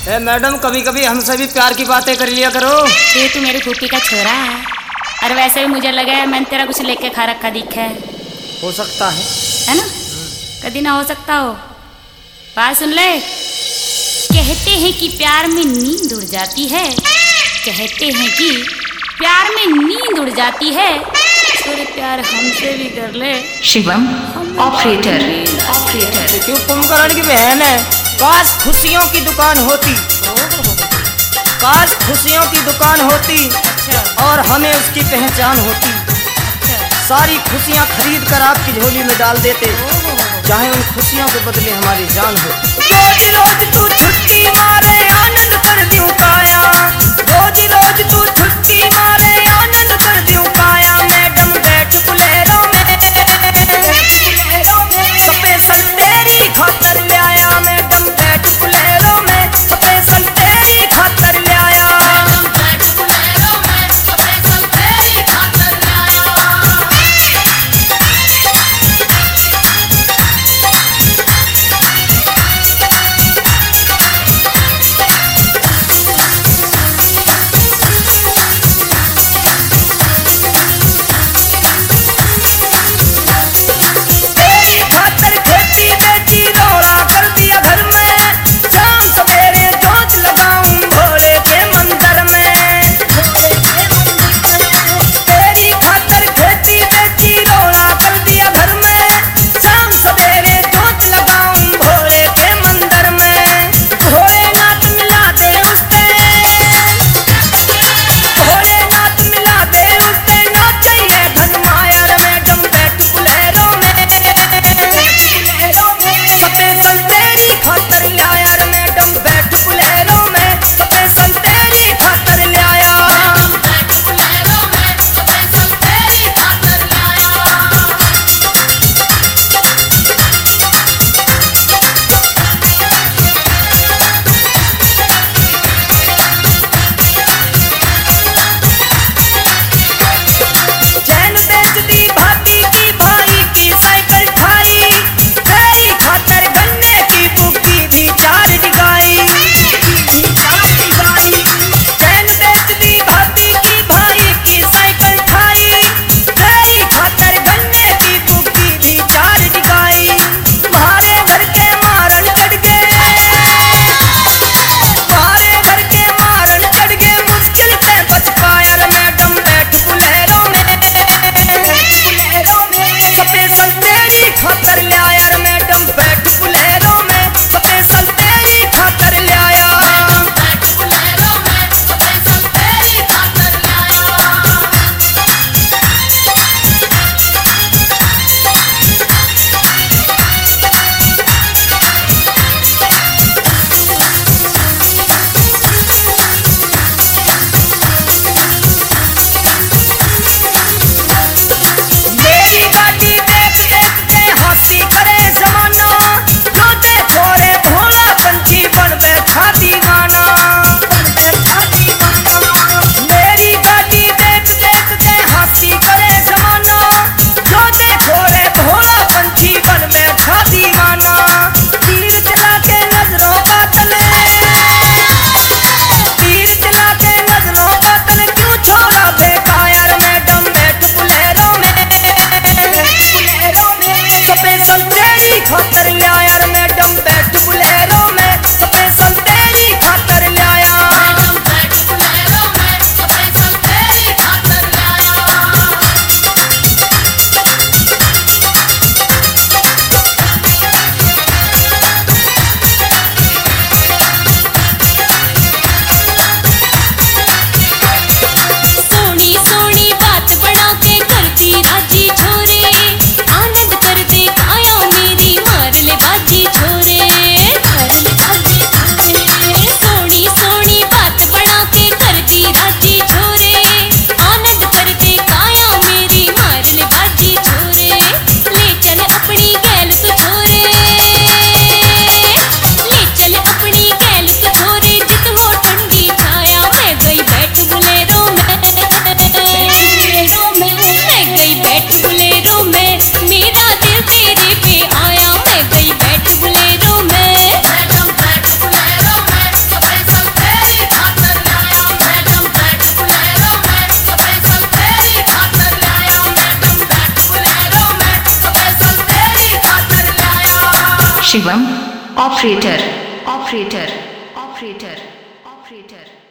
ए madam, कभी कभी हमसे भी प्यार की बातें कर लिया करो। ये तू मेरी फूफी का छोरा है, और वैसे भी मुझे लगा है मैंने तेरा कुछ लेके खा रखा दिखा है। हो सकता है ना? कभी ना हो सकता हो। बात सुन ले। कहते हैं कि प्यार में नींद उड़ जाती है, कहते हैं कि प्यार में नींद उड़ जाती है। छोरे प्यार हमसे भी कर ले। शिवम ऑपरेटर। क्यों कुंभकर्ण की बहन है। काश खुशियों की दुकान होती, काश खुशियों की दुकान होती और हमें उसकी पहचान होती। सारी खुशियाँ खरीद कर आपकी झोली में डाल देते, चाहे उन खुशियों के बदले हमारी जान हो। रोज रोज तू छुट्टी मारे आनंद कर दूं काया, रोज रोज तू छुट्टी मारे आनंद कर दूं काया। मैडम बैठ बुलेरो में, स्पेशल तेरी खातर लाया। मैडम बैठ बुलेरो में, स्पेशल तेरी खातर लाया। Shivam operator operator operator operator